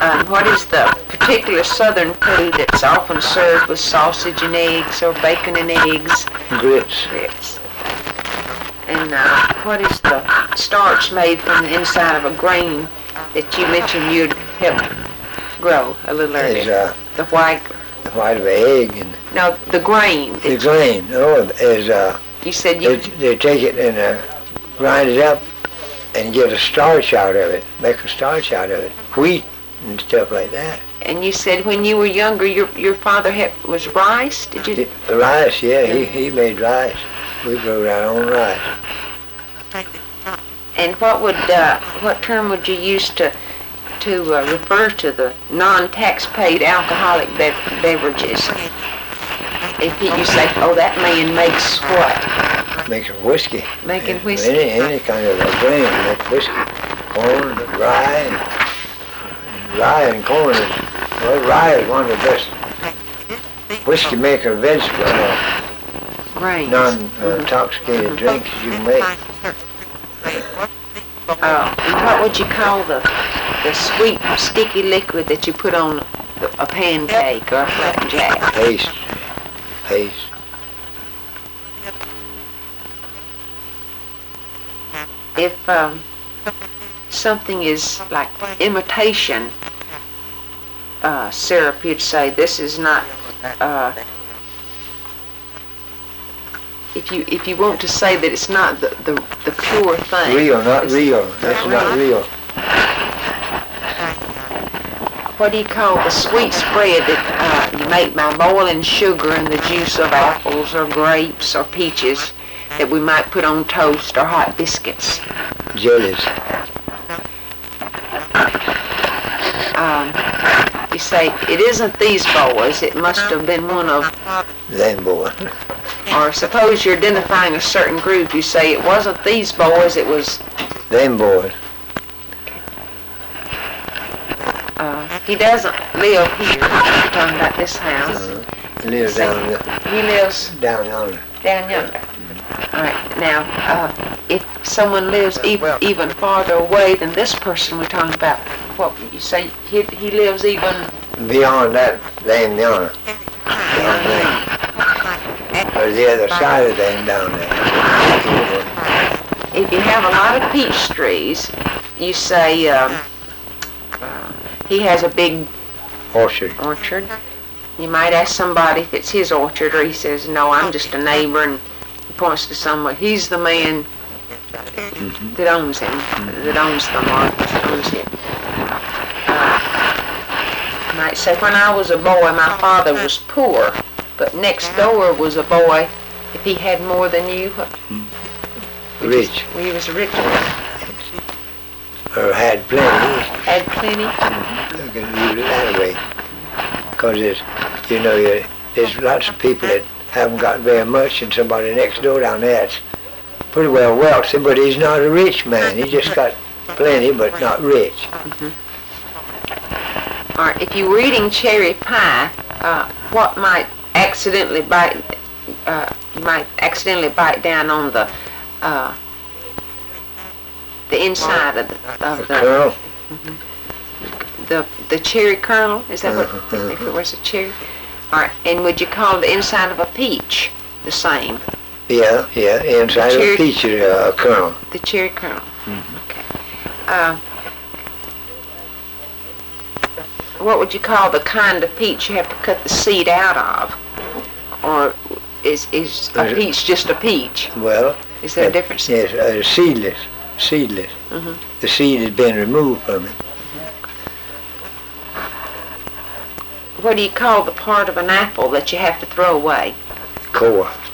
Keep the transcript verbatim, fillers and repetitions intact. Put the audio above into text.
Um, what is the particular southern food that's often served with sausage and eggs or bacon and eggs? Grits. Grits. And uh, what is the starch made from the inside of a grain that you mentioned you'd help grow a little earlier? Is, uh, the white. The white of an egg and. No, the grain. The grain. Oh, is uh. You said you. They, they take it and uh, grind it up and get a starch out of it. Make a starch out of it. Wheat and stuff like that. And you said when you were younger, your your father had, was rice. Did you? The rice, yeah. yeah. He he made rice. We grew our own rice. And what would uh, what term would you use to to uh, refer to the non-tax paid alcoholic be- beverages? If you say, oh, that man makes what? Makes whiskey. Making whiskey. Any any kind of a grain, make whiskey. Corn, rye, and rye and corn. Is, well, rye is one of the best whiskey maker vegetable. Uh, Grains. Non-intoxicated uh, drinks you can make. Uh, and what would you call the the sweet, sticky liquid that you put on a pancake or a flapjack? Paste. Paste. If um, something is like imitation uh, syrup, you'd say this is not. Uh, If you if you want to say that it's not the, the, the pure thing. Real, not real. That's not real. What do you call the sweet spread that uh, you make by boiling sugar and the juice of apples or grapes or peaches that we might put on toast or hot biscuits? Jellies. Um, you say, it isn't these boys, it must have been one of them boys. Or suppose you're identifying a certain group, you say it wasn't these boys, it was them boys. Uh, he doesn't live here. We're talking about this house. Uh, he lives down there. He lives down yonder. Down yonder. All right. Now, uh, if someone lives even even farther away than this person we're talking about, what would you say? He he lives even beyond that lane yonder. Down there. Or the other side of them down there. If you have a lot of peach trees, you say um, uh, he has a big orchard. Orchard. You might ask somebody if it's his orchard, or he says, "No, I'm just a neighbor," and he points to someone. He's the man mm-hmm. that owns him, mm-hmm. that owns the market, that owns him. Uh, you might say, "When I was a boy, my father was poor." But next door was a boy, if he had more than you, rich. Well, he was rich. Or had plenty. Had plenty? Mm-hmm. You can use it that way. Because there's, you know, there's lots of people that haven't got very much, and somebody next door down there that's pretty well wealthy, but he's not a rich man. He just got plenty, but not rich. Mm-hmm. All right, if you were eating cherry pie, uh, what might accidentally bite, uh, you might accidentally bite down on the uh, the inside of the of the kernel. Mm-hmm. the the cherry kernel. Is that what? Uh-huh. If it was a cherry. All right. And would you call the inside of a peach the same? Yeah, yeah. Inside of a peach is a kernel. The cherry kernel. Mm-hmm. Okay. Uh, what would you call the kind of peach you have to cut the seed out of? Or is is a peach just a peach? Well, is there a difference? Yes, uh, seedless, seedless. Mm-hmm. The seed has been removed from it. What do you call the part of an apple that you have to throw away? Core.